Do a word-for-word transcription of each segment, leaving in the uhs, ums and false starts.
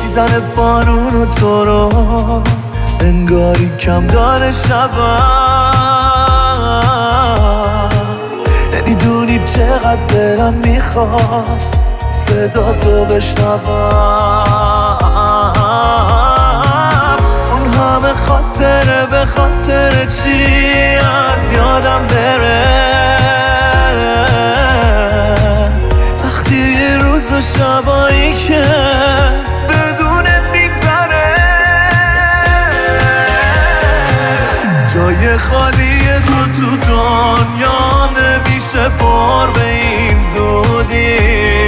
میزنه بارون و تو رو انگاری کم داره شبم. نمیدونی چقدر دلم میخواست صدا تو بشنوم. اون همه خاطره به خاطر چی از یادم بره. سختی یه روز و شبایی که بدونت میگذره. جای خالی تو تو دنیا نمیشه پر به این زودی.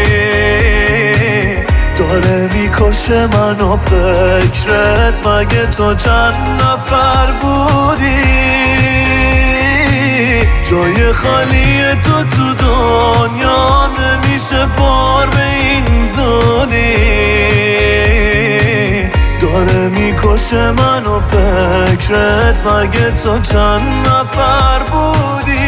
داره میکشه منو فکرت مگه تو چند نفر بودی. جای خالی تو تو دنیا نمیشه پر به این زودی. داره میکشه منو فکرت مگه تو چند نفر بودی.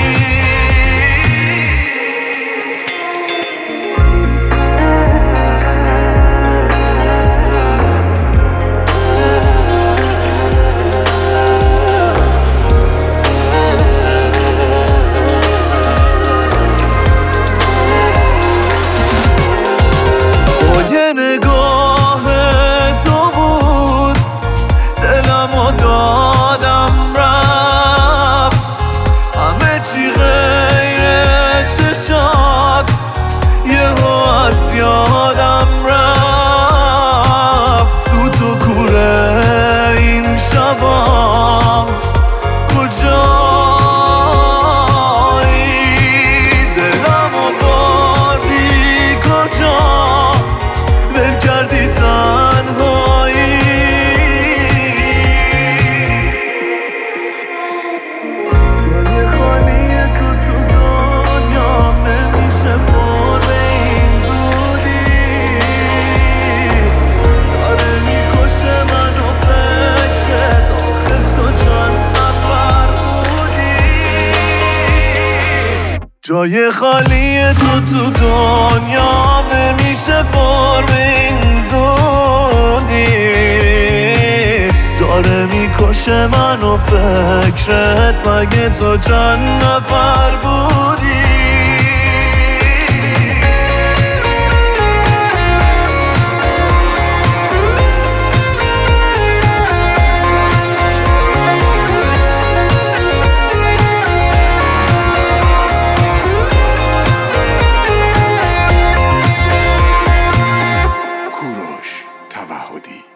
نگاه تو بود دلمو دادم رفت. همه چی غیر چشات یهو از یادم رفت. سوت و کوره این شبا کجایی. دلمو بردی کجا کردی تنهایی. جای خالی تو تو دنیا نمیشه پر به این زودی. داره میکشه منو فکرت آخه تو چند نفر بودی. جای خالی تو تو دنیا نمیشه پر به این زودی. داره میکشه منو فکرت مگه تو چند نفر بودی. توحدی